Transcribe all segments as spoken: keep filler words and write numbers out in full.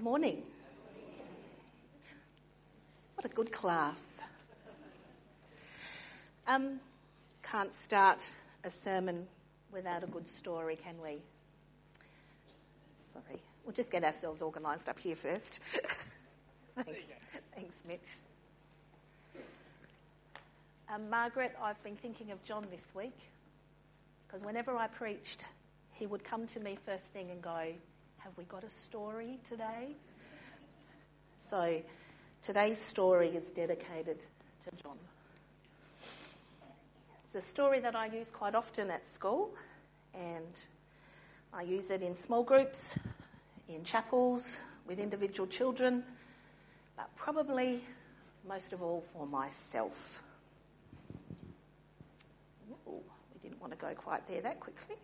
morning. What a good class. Um, can't start a sermon without a good story, can we? Sorry, we'll just get ourselves organised up here first. Thanks, thanks, Mitch. Um, Margaret, I've been thinking of John this week because whenever I preached, he would come to me first thing and go, "Have we got a story today?" So today's story is dedicated to John. It's a story that I use quite often at school, and I use it in small groups, in chapels, with individual children, but probably most of all for myself. Ooh, we didn't want to go quite there that quickly.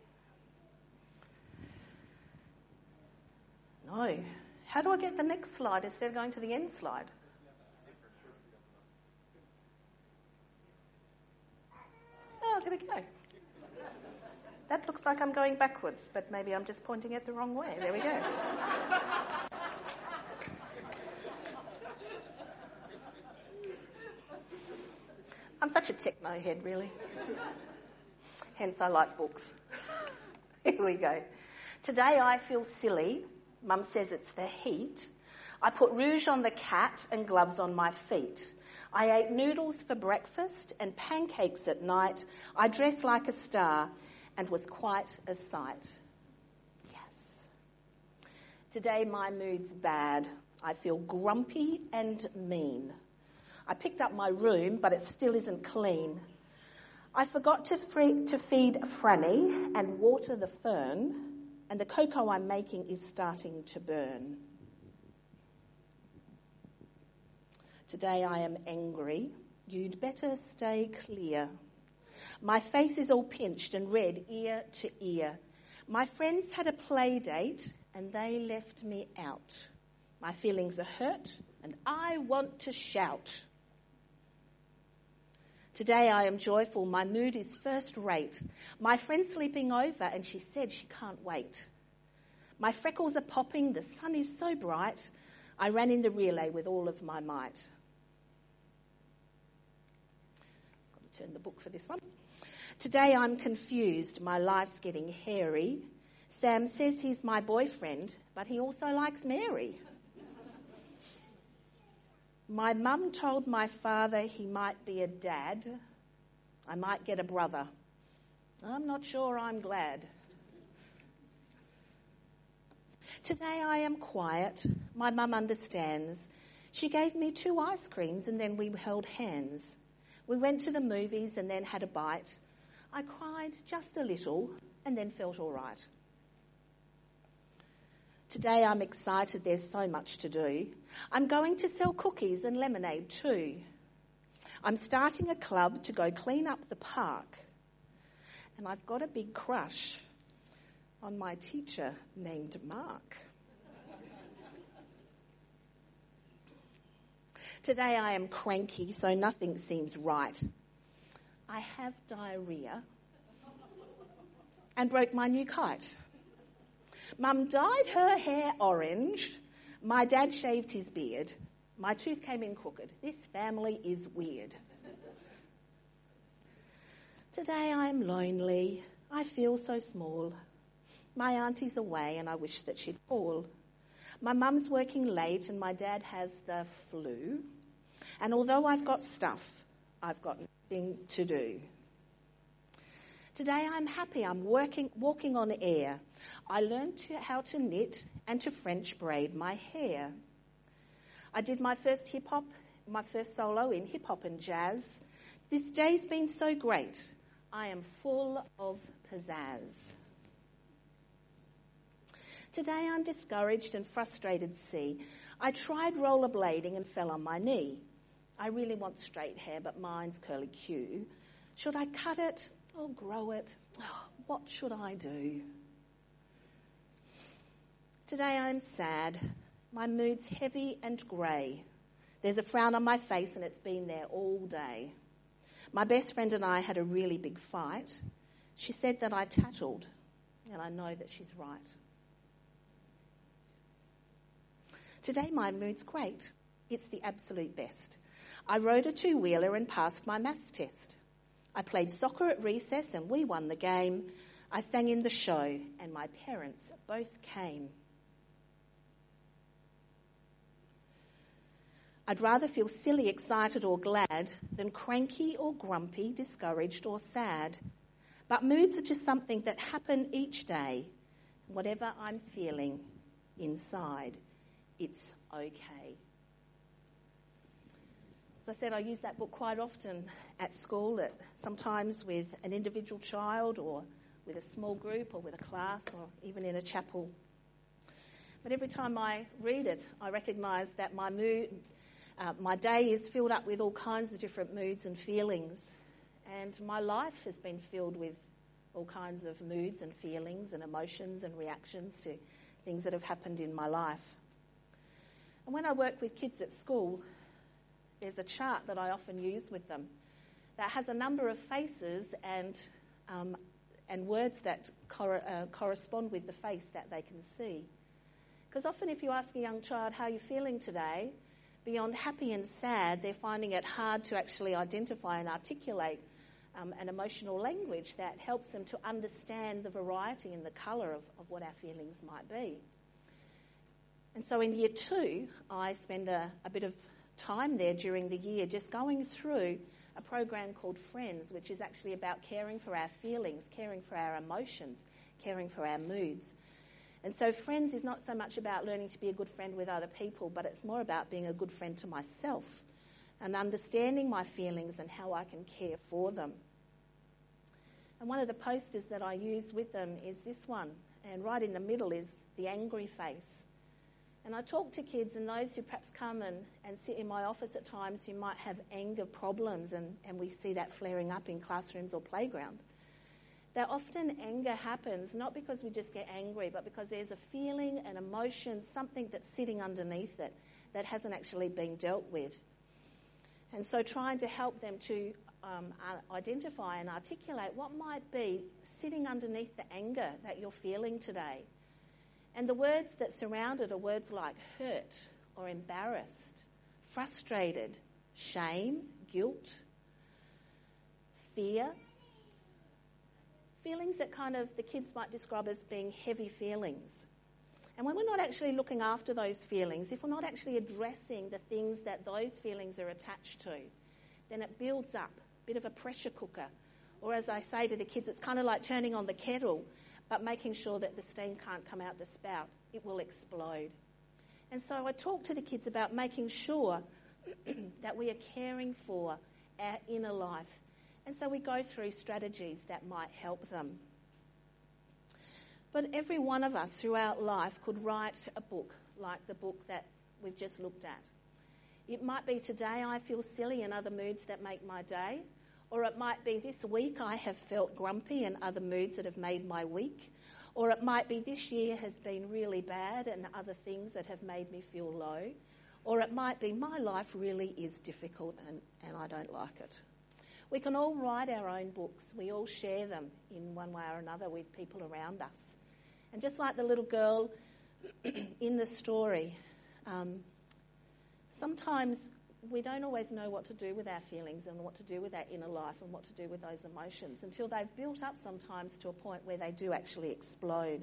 No. How do I get the next slide instead of going to the end slide? Oh, there we go. That looks like I'm going backwards, but maybe I'm just pointing it the wrong way. There we go. I'm such a techno head, really. Hence I like books. Here we go. Today I feel silly. Mum says it's the heat. I put rouge on the cat and gloves on my feet. I ate noodles for breakfast and pancakes at night. I dressed like a star and was quite a sight. Yes. Today my mood's bad. I feel grumpy and mean. I picked up my room, but it still isn't clean. I forgot to, free, to feed Franny and water the fern, and the cocoa I'm making is starting to burn. Today I am angry. You'd better stay clear. My face is all pinched and red ear to ear. My friends had a play date and they left me out. My feelings are hurt and I want to shout. Today I am joyful. My mood is first rate. My friend's sleeping over and she said she can't wait. My freckles are popping. The sun is so bright. I ran in the relay with all of my might. Got to turn the book for this one. Today I'm confused. My life's getting hairy. Sam says he's my boyfriend, but he also likes Mary. My mum told my father he might be a dad. I might get a brother. I'm not sure I'm glad. Today I am quiet. My mum understands. She gave me two ice creams and then we held hands. We went to the movies and then had a bite. I cried just a little and then felt all right. Today I'm excited, there's so much to do. I'm going to sell cookies and lemonade too. I'm starting a club to go clean up the park. And I've got a big crush on my teacher named Mark. Today I am cranky, so nothing seems right. I have diarrhea and broke my new kite. Mum dyed her hair orange. My dad shaved his beard. My tooth came in crooked. This family is weird. Today I'm lonely. I feel so small. My auntie's away and I wish that she'd call. My mum's working late and my dad has the flu. And although I've got stuff, I've got nothing to do. Today I'm happy. I'm working, walking on air. I learned to, how to knit and to French braid my hair. I did my first hip-hop, my first solo in hip-hop and jazz. This day's been so great. I am full of pizzazz. Today I'm discouraged and frustrated, see. I tried rollerblading and fell on my knee. I really want straight hair, but mine's curly Q. Should I cut it or grow it? Oh, what should I do? Today I'm sad. My mood's heavy and grey. There's a frown on my face and it's been there all day. My best friend and I had a really big fight. She said that I tattled, and I know that she's right. Today my mood's great. It's the absolute best. I rode a two-wheeler and passed my maths test. I played soccer at recess and we won the game. I sang in the show and my parents both came. I'd rather feel silly, excited or glad than cranky or grumpy, discouraged or sad. But moods are just something that happen each day. Whatever I'm feeling inside, it's okay. As I said, I use that book quite often at school, at, sometimes with an individual child or with a small group or with a class or even in a chapel. But every time I read it, I recognise that my mood, uh, my day is filled up with all kinds of different moods and feelings. And my life has been filled with all kinds of moods and feelings and emotions and reactions to things that have happened in my life. And when I work with kids at school, there's a chart that I often use with them that has a number of faces and um, and words that cor- uh, correspond with the face that they can see. Because often if you ask a young child, how are you feeling today, beyond happy and sad, they're finding it hard to actually identify and articulate um, an emotional language that helps them to understand the variety and the colour of, of what our feelings might be. And so in year two, I spend a, a bit of time there during the year just going through a program called Friends, which is actually about caring for our feelings, caring for our emotions, caring for our moods. And so Friends is not so much about learning to be a good friend with other people, but it's more about being a good friend to myself and understanding my feelings and how I can care for them. And one of the posters that I use with them is this one, and right in the middle is the angry face. And I talk to kids and those who perhaps come and, and sit in my office at times who might have anger problems, and, and we see that flaring up in classrooms or playground. That often anger happens not because we just get angry, but because there's a feeling, an emotion, something that's sitting underneath it that hasn't actually been dealt with. And so trying to help them to um, identify and articulate what might be sitting underneath the anger that you're feeling today. And the words that surround it are words like hurt or embarrassed, frustrated, shame, guilt, fear. Feelings that kind of the kids might describe as being heavy feelings. And when we're not actually looking after those feelings, if we're not actually addressing the things that those feelings are attached to, then it builds up, a bit of a pressure cooker. Or as I say to the kids, it's kind of like turning on the kettle, but making sure that the steam can't come out the spout. It will explode. And so I talk to the kids about making sure that we are caring for our inner life. And so we go through strategies that might help them. But every one of us throughout life could write a book like the book that we've just looked at. It might be today I feel silly and other moods that make my day. Or it might be this week I have felt grumpy and other moods that have made my week. Or it might be this year has been really bad and other things that have made me feel low. Or it might be my life really is difficult and, and I don't like it. We can all write our own books. We all share them in one way or another with people around us. And just like the little girl in the story, um, sometimes we don't always know what to do with our feelings and what to do with our inner life and what to do with those emotions until they've built up sometimes to a point where they do actually explode.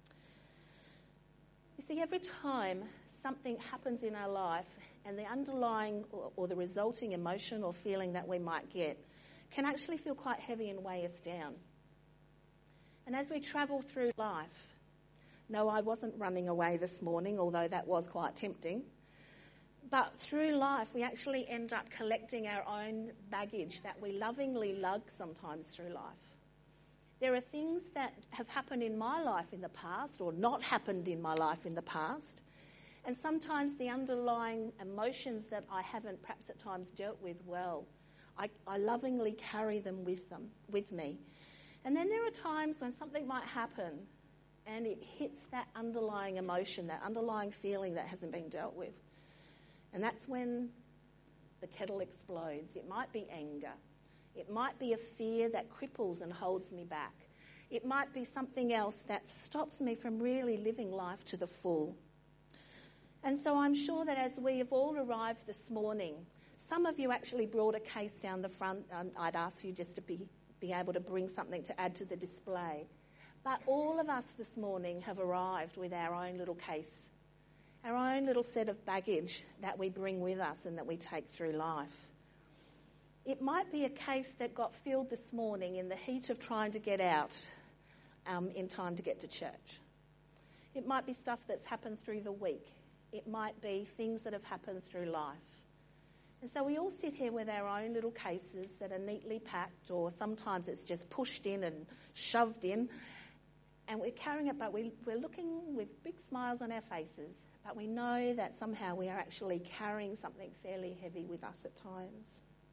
You see, every time something happens in our life and the underlying or, or the resulting emotion or feeling that we might get can actually feel quite heavy and weigh us down. And as we travel through life, no, I wasn't running away this morning, although that was quite tempting. But through life, we actually end up collecting our own baggage that we lovingly lug sometimes through life. There are things that have happened in my life in the past or not happened in my life in the past. And sometimes the underlying emotions that I haven't perhaps at times dealt with well, I, I lovingly carry them with them, with me. And then there are times when something might happen and it hits that underlying emotion, that underlying feeling that hasn't been dealt with. And that's when the kettle explodes. It might be anger. It might be a fear that cripples and holds me back. It might be something else that stops me from really living life to the full. And so I'm sure that as we have all arrived this morning, some of you actually brought a case down the front, and I'd ask you just to be, be able to bring something to add to the display. But all of us this morning have arrived with our own little case, our own little set of baggage that we bring with us and that we take through life. It might be a case that got filled this morning in the heat of trying to get out um, in time to get to church. It might be stuff that's happened through the week. It might be things that have happened through life. And so we all sit here with our own little cases that are neatly packed, or sometimes it's just pushed in and shoved in, and we're carrying it, but we, we're looking with big smiles on our faces, but we know that somehow we are actually carrying something fairly heavy with us at times.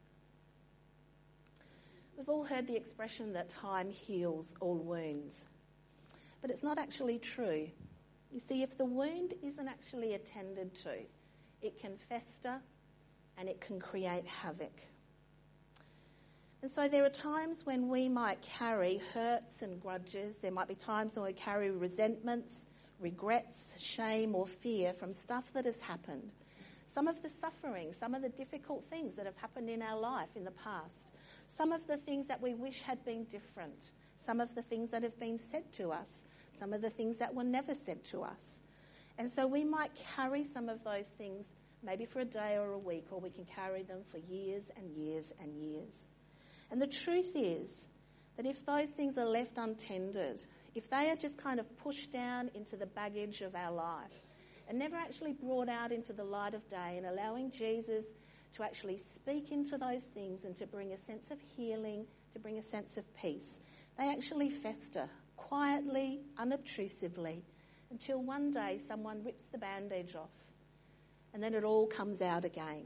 We've all heard the expression that time heals all wounds, but it's not actually true. You see, if the wound isn't actually attended to, it can fester and it can create havoc. And so there are times when we might carry hurts and grudges. There might be times when we carry resentments, regrets, shame or fear from stuff that has happened. Some of the suffering, some of the difficult things that have happened in our life in the past. Some of the things that we wish had been different. Some of the things that have been said to us. Some of the things that were never said to us. And so we might carry some of those things maybe for a day or a week, or we can carry them for years and years and years. And the truth is that if those things are left untended, if they are just kind of pushed down into the baggage of our life and never actually brought out into the light of day and allowing Jesus to actually speak into those things and to bring a sense of healing, to bring a sense of peace, they actually fester quietly, unobtrusively, until one day someone rips the bandage off and then it all comes out again.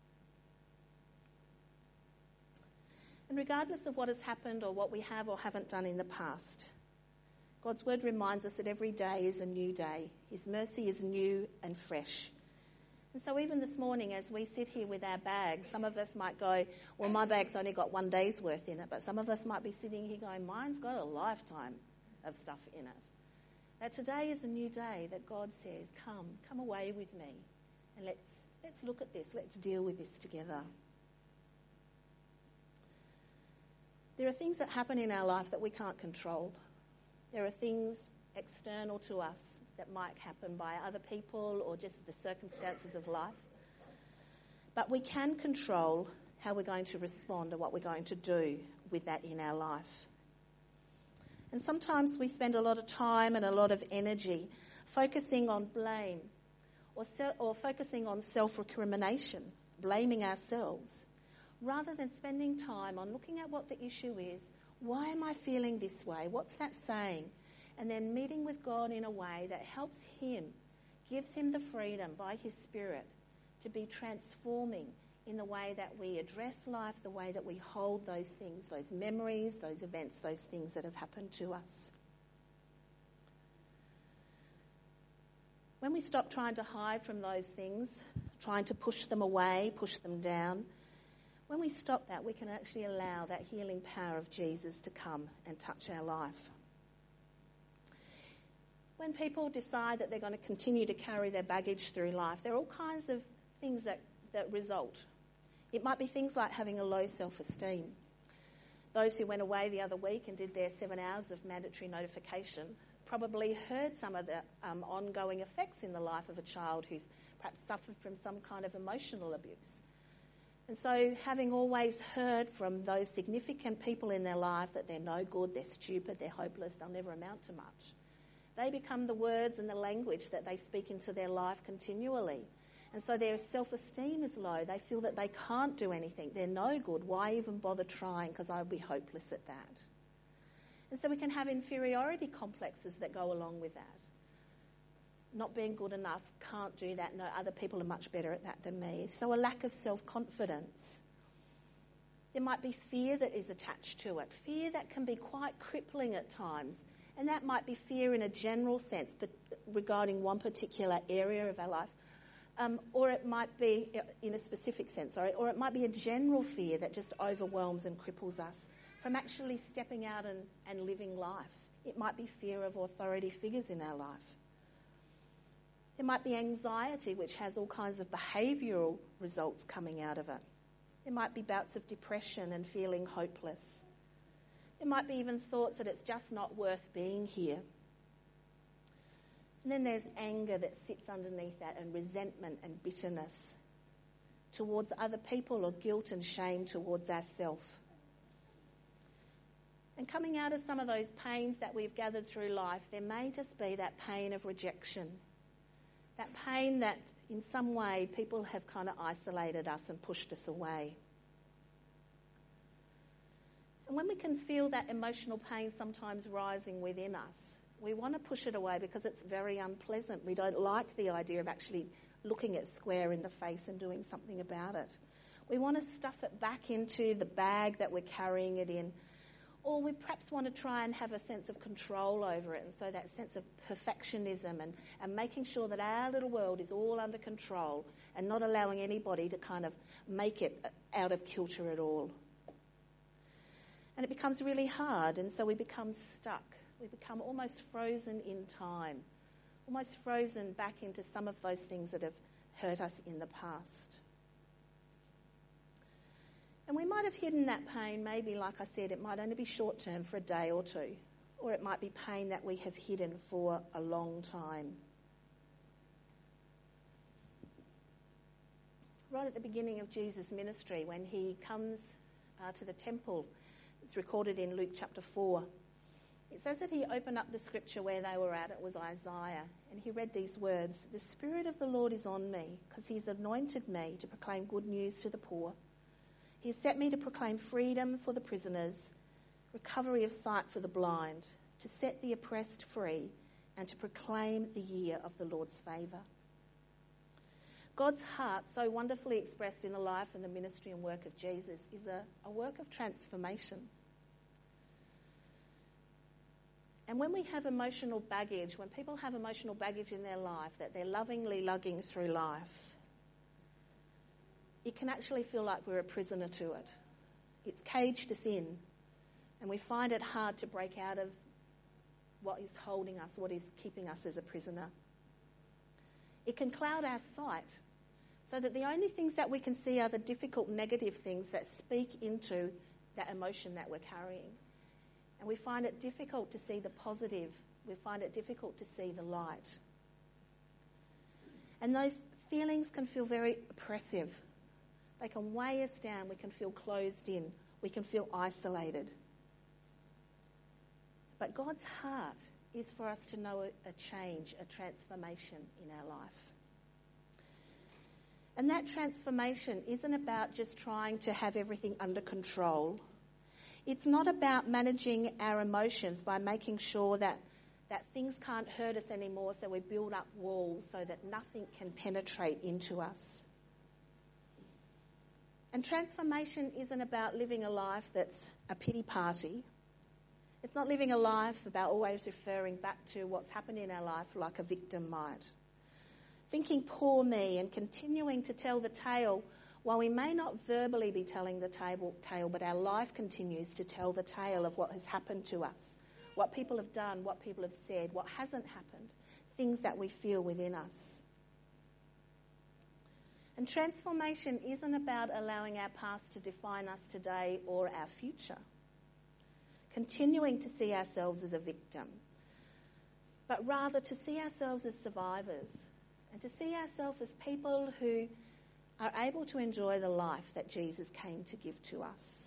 And regardless of what has happened or what we have or haven't done in the past, God's word reminds us that every day is a new day. His mercy is new and fresh. And so even this morning as we sit here with our bags, some of us might go, well, my bag's only got one day's worth in it, but some of us might be sitting here going, mine's got a lifetime of stuff in it. That today is a new day that God says, come, come away with me and let's let's look at this, let's deal with this together. There are things that happen in our life that we can't control. There are things external to us that might happen by other people or just the circumstances of life. But we can control how we're going to respond and what we're going to do with that in our life. And sometimes we spend a lot of time and a lot of energy focusing on blame or, se- or focusing on self-recrimination, blaming ourselves, rather than spending time on looking at what the issue is. Why am I feeling this way? What's that saying? And then meeting with God in a way that helps him, gives him the freedom by his Spirit to be transforming in the way that we address life, the way that we hold those things, those memories, those events, those things that have happened to us. When we stop trying to hide from those things, trying to push them away, push them down, when we stop that, we can actually allow that healing power of Jesus to come and touch our life. When people decide that they're going to continue to carry their baggage through life, there are all kinds of things that, that result. It might be things like having a low self-esteem. Those who went away the other week and did their seven hours of mandatory notification probably heard some of the um, ongoing effects in the life of a child who's perhaps suffered from some kind of emotional abuse. And so having always heard from those significant people in their life that they're no good, they're stupid, they're hopeless, they'll never amount to much, they become the words and the language that they speak into their life continually. And so their self-esteem is low. They feel that they can't do anything. They're no good. Why even bother trying? Because I'll be hopeless at that. And so we can have inferiority complexes that go along with that. Not being good enough, can't do that. No, other people are much better at that than me. So a lack of self-confidence. There might be fear that is attached to it. Fear that can be quite crippling at times. And that might be fear in a general sense, but regarding one particular area of our life. Um, or it might be in a specific sense, sorry, or it might be a general fear that just overwhelms and cripples us from actually stepping out and, and living life. It might be fear of authority figures in our life. There might be anxiety, which has all kinds of behavioural results coming out of it. There might be bouts of depression and feeling hopeless. There might be even thoughts that it's just not worth being here. And then there's anger that sits underneath that, and resentment and bitterness towards other people, or guilt and shame towards ourselves. And coming out of some of those pains that we've gathered through life, there may just be that pain of rejection. That pain that in some way people have kind of isolated us and pushed us away. And when we can feel that emotional pain sometimes rising within us, we want to push it away because it's very unpleasant. We don't like the idea of actually looking it square in the face and doing something about it. We want to stuff it back into the bag that we're carrying it in. Or we perhaps want to try and have a sense of control over it, and so that sense of perfectionism and, and making sure that our little world is all under control and not allowing anybody to kind of make it out of kilter at all. And it becomes really hard, and so we become stuck. We become almost frozen in time, almost frozen back into some of those things that have hurt us in the past. And we might have hidden that pain, maybe, like I said, it might only be short-term for a day or two, or it might be pain that we have hidden for a long time. Right at the beginning of Jesus' ministry, when he comes uh, to the temple, it's recorded in Luke chapter four. It says that he opened up the scripture where they were at. It was Isaiah. And he read these words, "The Spirit of the Lord is on me, because he's anointed me to proclaim good news to the poor. He has set me to proclaim freedom for the prisoners, recovery of sight for the blind, to set the oppressed free, and to proclaim the year of the Lord's favour." God's heart, so wonderfully expressed in the life and the ministry and work of Jesus, is a, a work of transformation. And when we have emotional baggage, when people have emotional baggage in their life that they're lovingly lugging through life, it can actually feel like we're a prisoner to it. It's caged us in, and we find it hard to break out of what is holding us, what is keeping us as a prisoner. It can cloud our sight, so that the only things that we can see are the difficult negative things that speak into that emotion that we're carrying. And we find it difficult to see the positive. We find it difficult to see the light. And those feelings can feel very oppressive. They can weigh us down. We can feel closed in. We can feel isolated. But God's heart is for us to know a change, a transformation in our life. And that transformation isn't about just trying to have everything under control. It's not about managing our emotions by making sure that, that things can't hurt us anymore, so we build up walls so that nothing can penetrate into us. And transformation isn't about living a life that's a pity party. It's not living a life about always referring back to what's happened in our life like a victim might. Thinking poor me and continuing to tell the tale, while we may not verbally be telling the tale, tale, but our life continues to tell the tale of what has happened to us, what people have done, what people have said, what hasn't happened, things that we feel within us. And transformation isn't about allowing our past to define us today or our future, continuing to see ourselves as a victim, but rather to see ourselves as survivors and to see ourselves as people who are able to enjoy the life that Jesus came to give to us.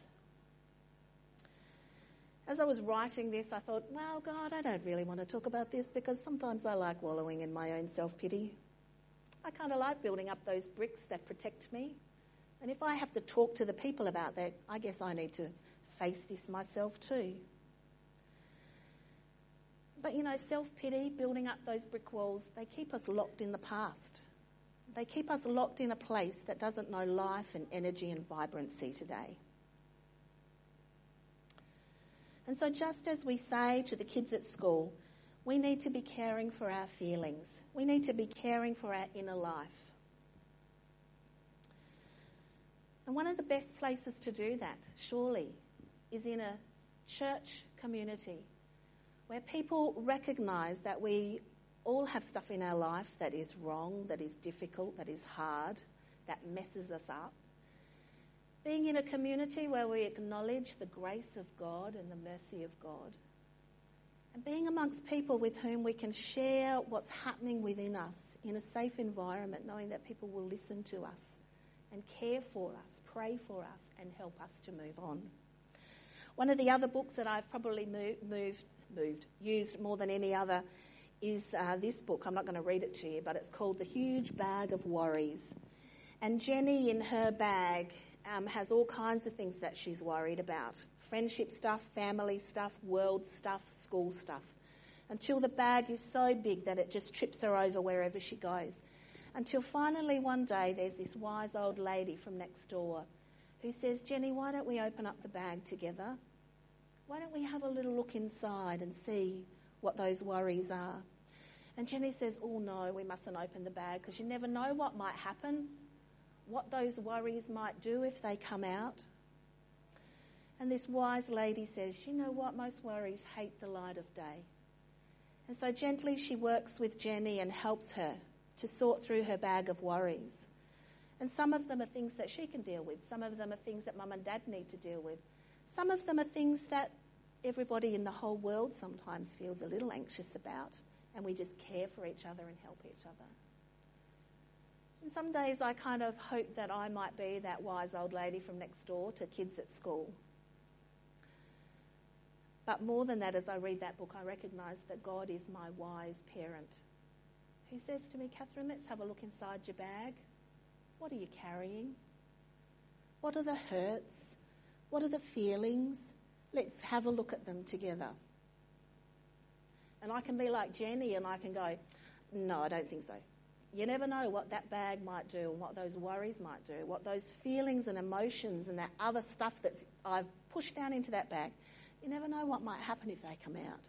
As I was writing this, I thought, well, God, I don't really want to talk about this because sometimes I like wallowing in my own self-pity. I kind of like building up those bricks that protect me. And if I have to talk to the people about that, I guess I need to face this myself too. But, you know, self-pity, building up those brick walls, they keep us locked in the past. They keep us locked in a place that doesn't know life and energy and vibrancy today. And so just as we say to the kids at school, we need to be caring for our feelings. We need to be caring for our inner life. And one of the best places to do that, surely, is in a church community where people recognise that we all have stuff in our life that is wrong, that is difficult, that is hard, that messes us up. Being in a community where we acknowledge the grace of God and the mercy of God. And being amongst people with whom we can share what's happening within us in a safe environment, knowing that people will listen to us and care for us, pray for us, and help us to move on. One of the other books that I've probably moved, moved, moved used more than any other is uh, this book. I'm not going to read it to you, but it's called The Huge Bag of Worries. And Jenny, in her bag, um, has all kinds of things that she's worried about. Friendship stuff, family stuff, world stuff, school stuff. Until the bag is so big that it just trips her over wherever she goes. Until finally one day there's this wise old lady from next door who says, Jenny, why don't we open up the bag together? Why don't we have a little look inside and see what those worries are? And Jenny says, oh no, we mustn't open the bag because you never know what might happen, what those worries might do if they come out. And this wise lady says, you know what, most worries hate the light of day. And so gently she works with Jenny and helps her to sort through her bag of worries. And some of them are things that she can deal with. Some of them are things that mum and dad need to deal with. Some of them are things that everybody in the whole world sometimes feels a little anxious about, and we just care for each other and help each other. And some days I kind of hope that I might be that wise old lady from next door to kids at school. But more than that, as I read that book, I recognise that God is my wise parent who says to me, Catherine, let's have a look inside your bag. What are you carrying? What are the hurts? What are the feelings? Let's have a look at them together. And I can be like Jenny and I can go, no, I don't think so. You never know what that bag might do and what those worries might do, what those feelings and emotions and that other stuff that I've pushed down into that bag. You never know what might happen if they come out.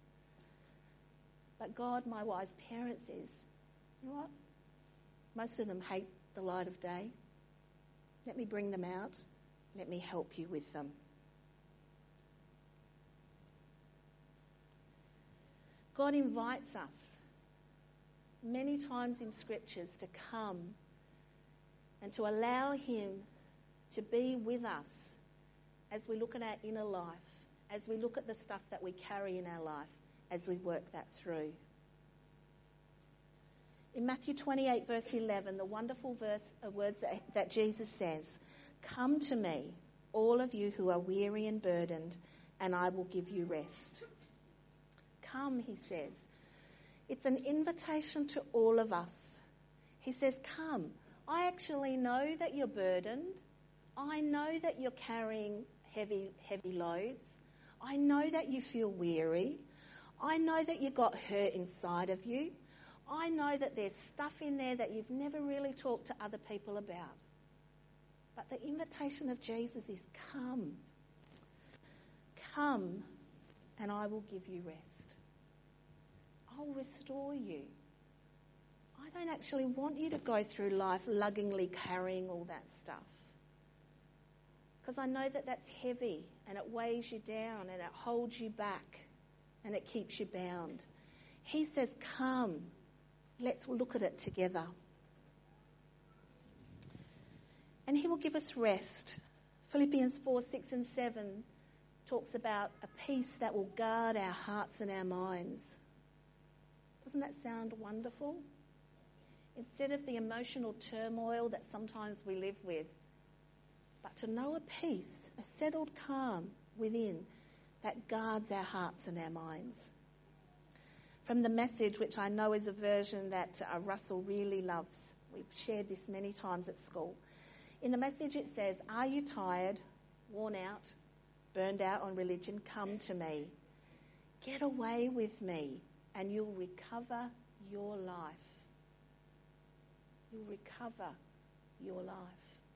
But God, my wise parent, says, you know what? Most of them hate the light of day. Let me bring them out. Let me help you with them. God invites us many times in scriptures to come and to allow him to be with us as we look at our inner life, as we look at the stuff that we carry in our life, as we work that through. In Matthew twenty-eight, verse eleven, the wonderful verse of words that, that Jesus says, come to me, all of you who are weary and burdened, and I will give you rest. Come, he says. It's an invitation to all of us. He says, come. I actually know that you're burdened. I know that you're carrying heavy, heavy loads. I know that you feel weary. I know that you've got hurt inside of you. I know that there's stuff in there that you've never really talked to other people about. But the invitation of Jesus is come. Come and I will give you rest. I'll restore you. I don't actually want you to go through life luggingly carrying all that stuff. Because I know that that's heavy and it weighs you down and it holds you back and it keeps you bound. He says, come, let's look at it together. And he will give us rest. Philippians four, six and seven talks about a peace that will guard our hearts and our minds. Doesn't that sound wonderful? Instead of the emotional turmoil that sometimes we live with, but to know a peace, a settled calm within that guards our hearts and our minds. From the Message, which I know is a version that uh, Russell really loves. We've shared this many times at school. In the Message it says, are you tired, worn out, burned out on religion? Come to me. Get away with me and you'll recover your life. You'll recover your life.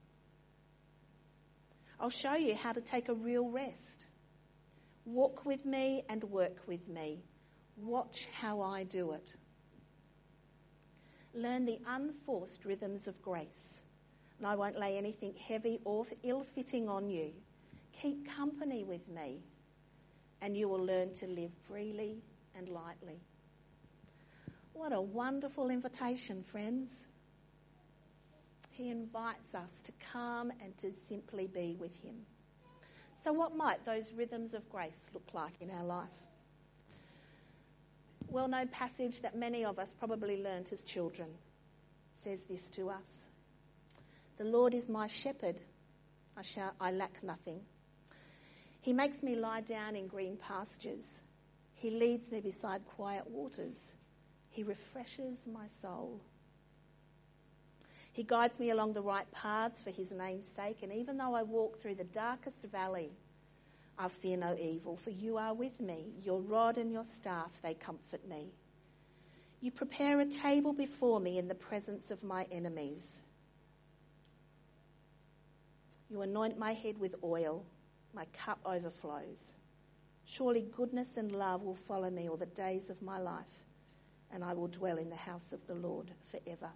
I'll show you how to take a real rest. Walk with me and work with me. Watch how I do it. Learn the unforced rhythms of grace. And I won't lay anything heavy or ill-fitting on you. Keep company with me and you will learn to live freely and lightly. What a wonderful invitation, friends. He invites us to come and to simply be with him. So what might those rhythms of grace look like in our life? Well-known passage that many of us probably learnt as children says this to us. The Lord is my shepherd, I shall, I lack nothing. He makes me lie down in green pastures. He leads me beside quiet waters. He refreshes my soul. He guides me along the right paths for his name's sake, and even though I walk through the darkest valley, I fear no evil, for you are with me. Your rod and your staff, they comfort me. You prepare a table before me in the presence of my enemies. You anoint my head with oil. My cup overflows. Surely goodness and love will follow me all the days of my life, and I will dwell in the house of the Lord forever.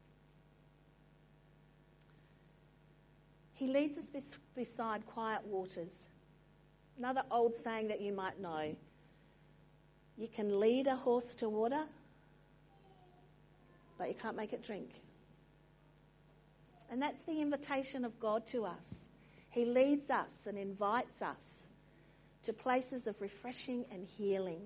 He leads us bes- beside quiet waters. Another old saying that you might know. You can lead a horse to water, but you can't make it drink. And that's the invitation of God to us. He leads us and invites us to places of refreshing and healing.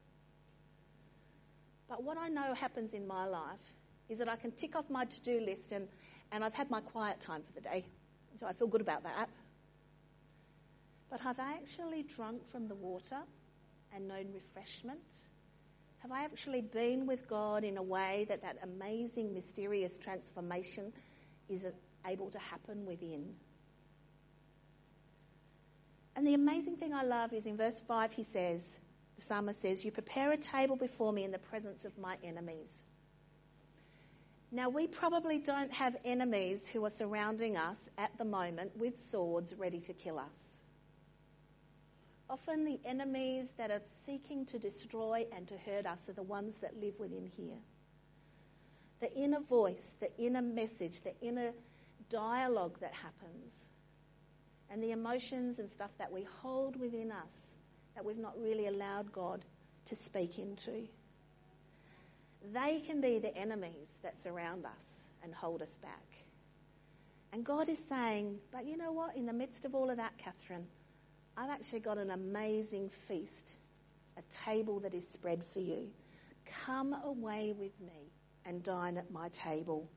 But what I know happens in my life is that I can tick off my to-do list and, and I've had my quiet time for the day. So I feel good about that. But have I actually drunk from the water and known refreshment? Have I actually been with God in a way that that amazing, mysterious transformation is able to happen within? And the amazing thing I love is in verse five he says, the psalmist says, you prepare a table before me in the presence of my enemies. Now, we probably don't have enemies who are surrounding us at the moment with swords ready to kill us. Often the enemies that are seeking to destroy and to hurt us are the ones that live within here. The inner voice, the inner message, the inner dialogue that happens, and the emotions and stuff that we hold within us that we've not really allowed God to speak into. They can be the enemies that surround us and hold us back. And God is saying, but you know what? In the midst of all of that, Catherine, I've actually got an amazing feast, a table that is spread for you. Come away with me and dine at my table.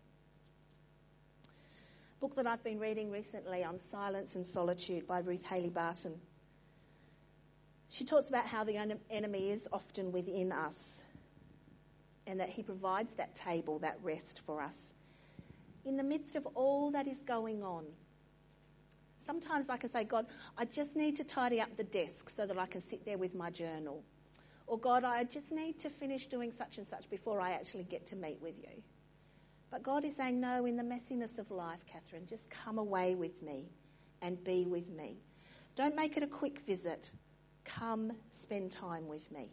Book that I've been reading recently on Silence and Solitude by Ruth Haley Barton. She talks about how the enemy is often within us and that he provides that table, that rest for us. In the midst of all that is going on, sometimes I can say, God, I just need to tidy up the desk so that I can sit there with my journal. Or God, I just need to finish doing such and such before I actually get to meet with you. But God is saying, no, in the messiness of life, Catherine, just come away with me and be with me. Don't make it a quick visit. Come spend time with me.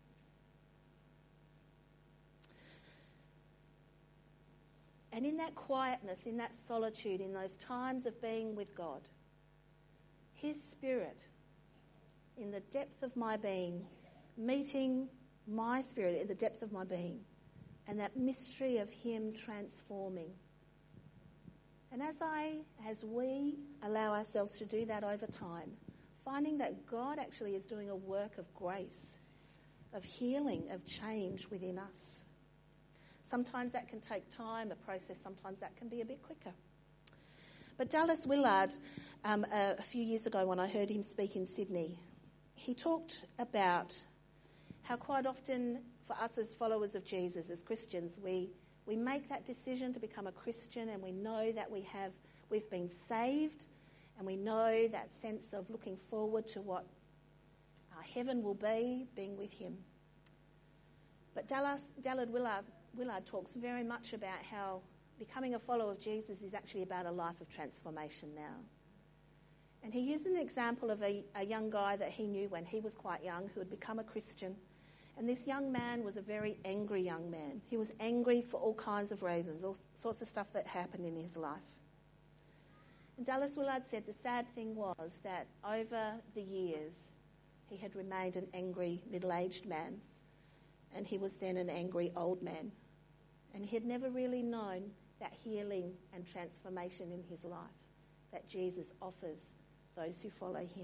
And in that quietness, in that solitude, in those times of being with God, his Spirit, in the depth of my being, meeting my spirit in the depth of my being, and that mystery of him transforming. And as I, as we allow ourselves to do that over time, finding that God actually is doing a work of grace, of healing, of change within us. Sometimes that can take time, a process. Sometimes that can be a bit quicker. But Dallas Willard, um, a, a few years ago when I heard him speak in Sydney, he talked about how quite often for us as followers of Jesus, as Christians, we, we make that decision to become a Christian and we know that we have, we've been saved and we know that sense of looking forward to what our heaven will be, being with him. But Dallas, Dallas Willard, Willard talks very much about how becoming a follower of Jesus is actually about a life of transformation now. And he used an example of a, a young guy that he knew when he was quite young who had become a Christian. And this young man was a very angry young man. He was angry for all kinds of reasons, all sorts of stuff that happened in his life. And Dallas Willard said the sad thing was that over the years he had remained an angry middle-aged man and he was then an angry old man. And he had never really known that healing and transformation in his life that Jesus offers those who follow him.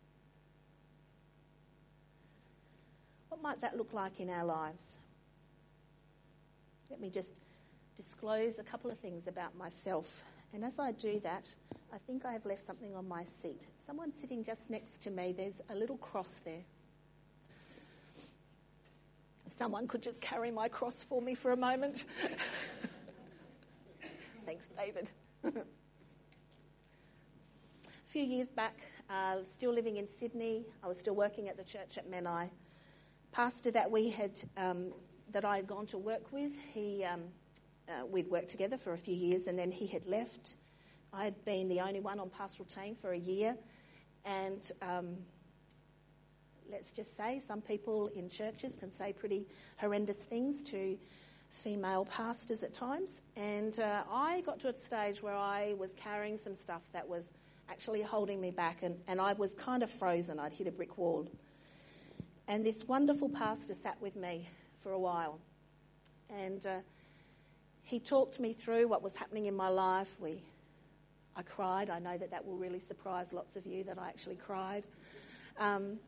What might that look like in our lives? Let me just disclose a couple of things about myself. And as I do that, I think I have left something on my seat. Someone sitting just next to me, there's a little cross there. If someone could just carry my cross for me for a moment. Thanks, David. A few years back, uh, still living in Sydney, I was still working at the church at Menai. Pastor that we had, um, that I had gone to work with, he, um, uh, we'd worked together for a few years, and then he had left. I had been the only one on pastoral team for a year, and um, let's just say some people in churches can say pretty horrendous things to female pastors at times, and uh, I got to a stage where I was carrying some stuff that was actually holding me back, and, and I was kind of frozen. I'd hit a brick wall. And this wonderful pastor sat with me for a while, and uh, he talked me through what was happening in my life. We, I cried. I know that that will really surprise lots of you that I actually cried. Um,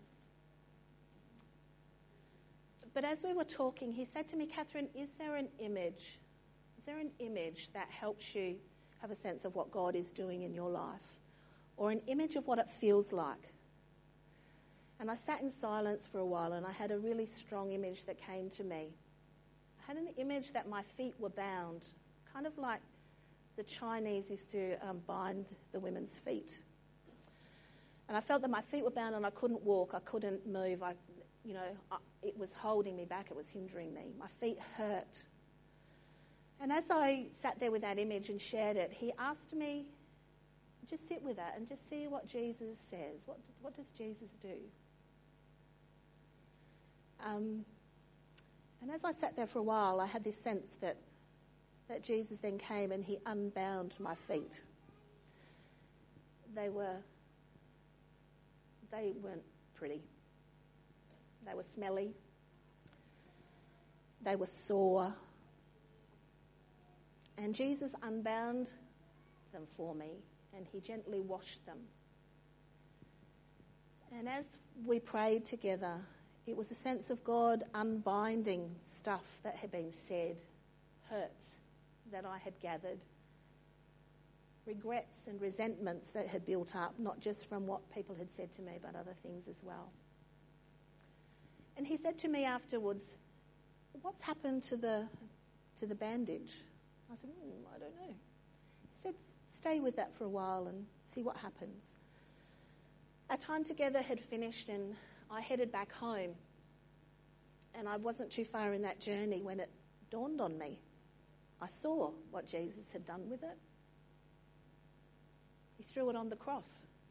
but as we were talking, he said to me, Catherine, is there an image, is there an image that helps you have a sense of what God is doing in your life? Or an image of what it feels like? And I sat in silence for a while, and I had a really strong image that came to me. I had an image that my feet were bound, kind of like the Chinese used to um, bind the women's feet. And I felt that my feet were bound and I couldn't walk, I couldn't move. I, you know, I, it was holding me back, it was hindering me. My feet hurt. And as I sat there with that image and shared it, he asked me, just sit with that and just see what Jesus says. What, what does Jesus do? Um, and as I sat there for a while, I had this sense that, that Jesus then came and he unbound my feet. They were, they weren't pretty. They were smelly. They were sore. And Jesus unbound them for me, and he gently washed them. And as we prayed together, it was a sense of God unbinding stuff that had been said, hurts that I had gathered, regrets and resentments that had built up, not just from what people had said to me, but other things as well. And he said to me afterwards, what's happened to the to the bandage? I said, mm, I don't know. He said, stay with that for a while and see what happens. Our time together had finished and I headed back home, and I wasn't too far in that journey when it dawned on me. I saw what Jesus had done with it. He threw it on the cross.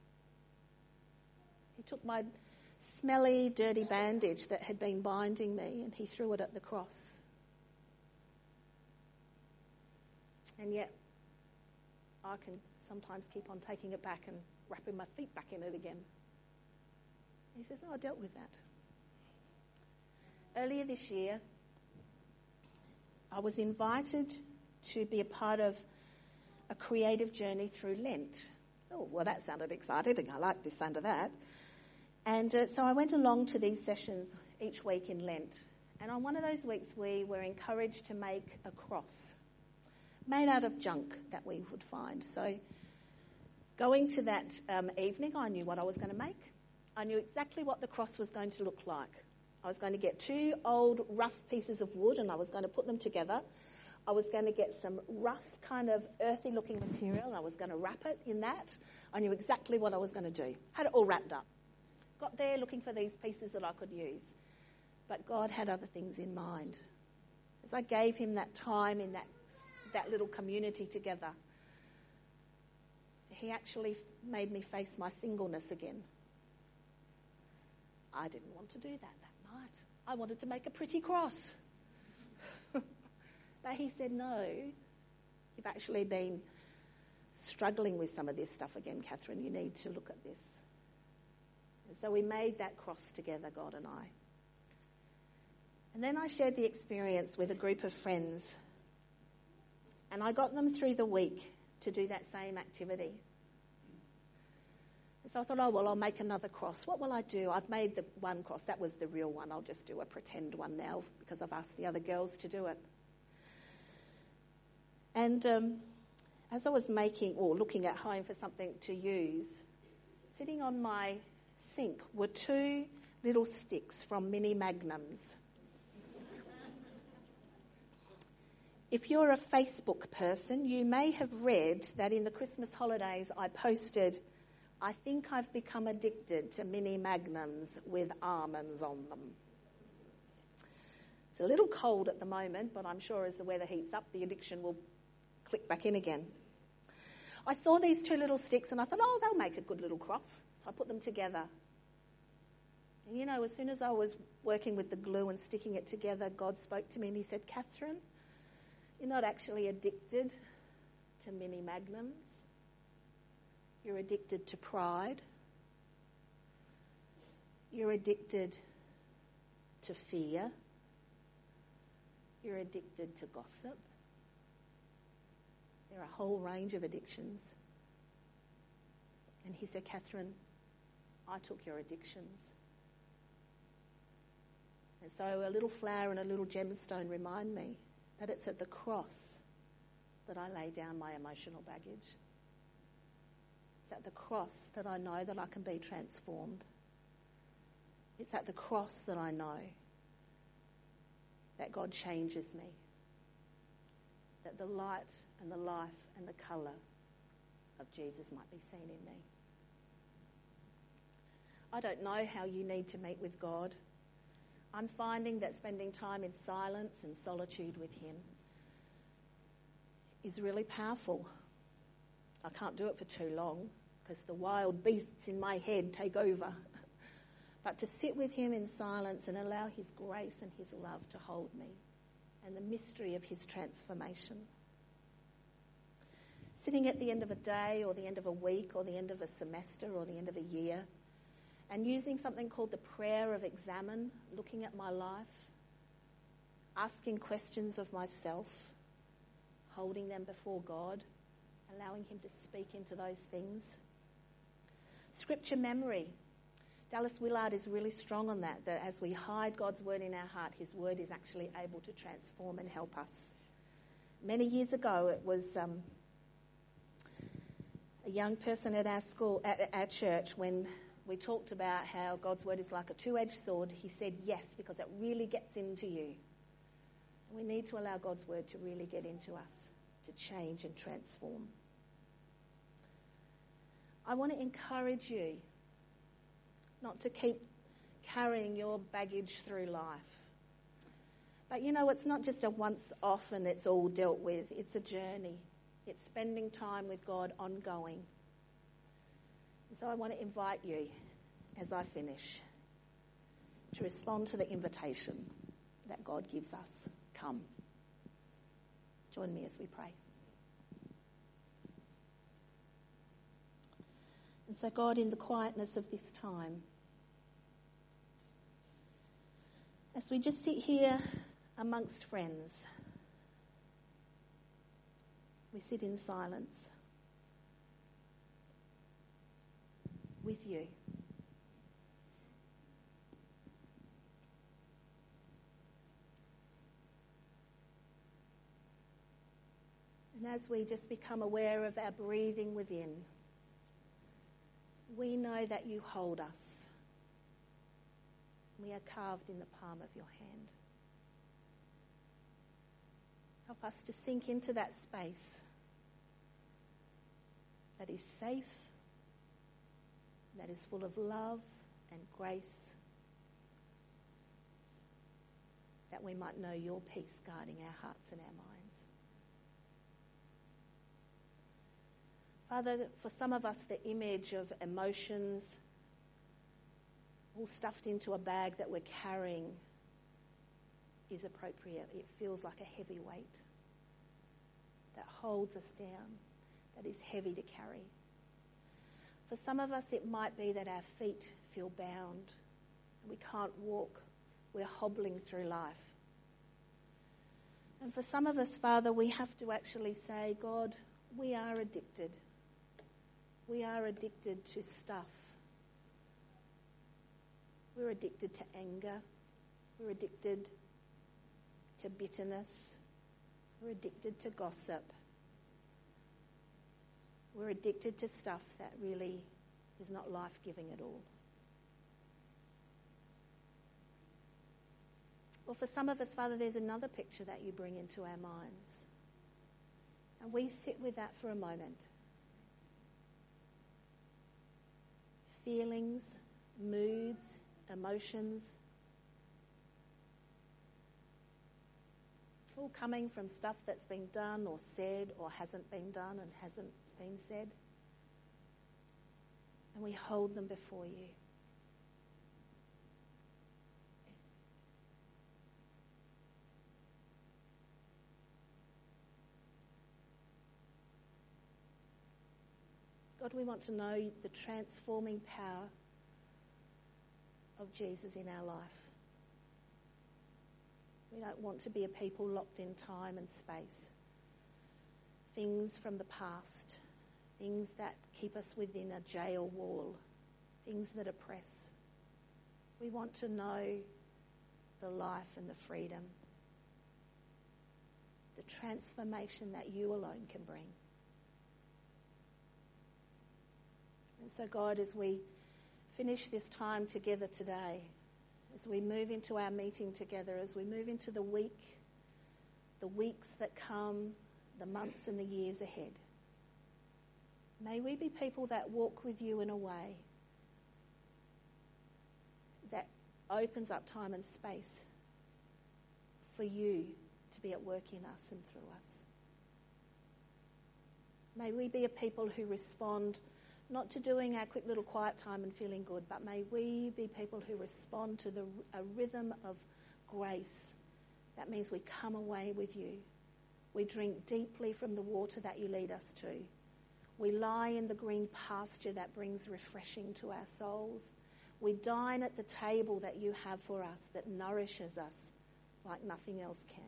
He took my smelly, dirty bandage that had been binding me and he threw it at the cross. And yet, I can sometimes keep on taking it back and wrapping my feet back in it again. He says, no, I dealt with that. Earlier this year, I was invited to be a part of a creative journey through Lent. Oh, well, that sounded exciting. I like the sound of that. And uh, so I went along to these sessions each week in Lent. And on one of those weeks, we were encouraged to make a cross made out of junk that we would find. So going to that um, evening, I knew what I was going to make. I knew exactly what the cross was going to look like. I was going to get two old rough pieces of wood and I was going to put them together. I was going to get some rough kind of earthy looking material and I was going to wrap it in that. I knew exactly what I was going to do. Had it all wrapped up. Got there looking for these pieces that I could use. But God had other things in mind. As I gave him that time in that, that little community together, he actually made me face my singleness again. I didn't want to do that that night. I wanted to make a pretty cross. But he said, no, you've actually been struggling with some of this stuff again, Catherine. You need to look at this. And so we made that cross together, God and I. And then I shared the experience with a group of friends, and I got them through the week to do that same activity. So I thought, oh, well, I'll make another cross. What will I do? I've made the one cross. That was the real one. I'll just do a pretend one now because I've asked the other girls to do it. And um, as I was making or looking at home for something to use, sitting on my sink were two little sticks from Mini Magnums. If you're a Facebook person, you may have read that in the Christmas holidays I posted, I think I've become addicted to Mini Magnums with almonds on them. It's a little cold at the moment, but I'm sure as the weather heats up, the addiction will click back in again. I saw these two little sticks and I thought, oh, they'll make a good little cross. So I put them together. And you know, as soon as I was working with the glue and sticking it together, God spoke to me and he said, Catherine, you're not actually addicted to Mini Magnums. You're addicted to pride. You're addicted to fear. You're addicted to gossip. There are a whole range of addictions. And he said, Catherine, I took your addictions. And so a little flower and a little gemstone remind me that it's at the cross that I lay down my emotional baggage. It's at the cross that I know that I can be transformed. It's at the cross that I know that God changes me, that the light and the life and the colour of Jesus might be seen in me. I don't know how you need to meet with God. I'm finding that spending time in silence and solitude with him is really powerful. I can't do it for too long because the wild beasts in my head take over. But to sit with him in silence and allow his grace and his love to hold me and the mystery of his transformation. Sitting at the end of a day or the end of a week or the end of a semester or the end of a year and using something called the prayer of examine, looking at my life, asking questions of myself, holding them before God, allowing him to speak into those things. Scripture memory. Dallas Willard is really strong on that, that as we hide God's word in our heart, his word is actually able to transform and help us. Many years ago, it was um, a young person at our school, at our church, when we talked about how God's word is like a two-edged sword. He said yes, because it really gets into you. We need to allow God's word to really get into us, to change and transform. I want to encourage you not to keep carrying your baggage through life. But you know, it's not just a once off and it's all dealt with. It's a journey. It's spending time with God ongoing. And so I want to invite you, as I finish, to respond to the invitation that God gives us. Come. Join me as we pray. And so, God, in the quietness of this time, as we just sit here amongst friends, we sit in silence with you. And as we just become aware of our breathing within, we know that you hold us. We are carved in the palm of your hand. Help us to sink into that space that is safe, that is full of love and grace, that we might know your peace guarding our hearts and our minds. Father, for some of us, the image of emotions all stuffed into a bag that we're carrying is appropriate. It feels like a heavy weight that holds us down, that is heavy to carry. For some of us, it might be that our feet feel bound and we can't walk We're hobbling through life. And for some of us, Father, we have to actually say, God, we are addicted. We are addicted to stuff. We're addicted to anger. We're addicted to bitterness. We're addicted to gossip. We're addicted to stuff that really is not life-giving at all. Well, for some of us, Father, there's another picture that you bring into our minds. And we sit with that for a moment. Feelings, moods, emotions, all coming from stuff that's been done or said or hasn't been done and hasn't been said. And we hold them before you. God, we want to know the transforming power of Jesus in our life. We don't want to be a people locked in time and space. Things from the past, things that keep us within a jail wall, things that oppress. We want to know the life and the freedom, the transformation that you alone can bring. And so, God, as we finish this time together today, as we move into our meeting together, as we move into the week, the weeks that come, the months and the years ahead, may we be people that walk with you in a way that opens up time and space for you to be at work in us and through us. May we be a people who respond not to doing our quick little quiet time and feeling good, but may we be people who respond to the, a rhythm of grace. That means we come away with you. We drink deeply from the water that you lead us to. We lie in the green pasture that brings refreshing to our souls. We dine at the table that you have for us that nourishes us like nothing else can.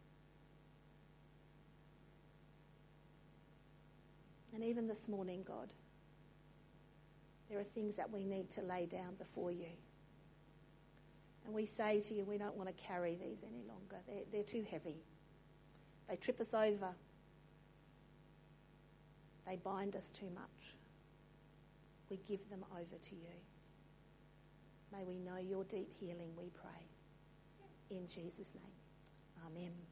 And even this morning, God, there are things that we need to lay down before you. And we say to you, we don't want to carry these any longer. They're, they're too heavy. They trip us over. They bind us too much. We give them over to you. May we know your deep healing, we pray. In Jesus' name, amen.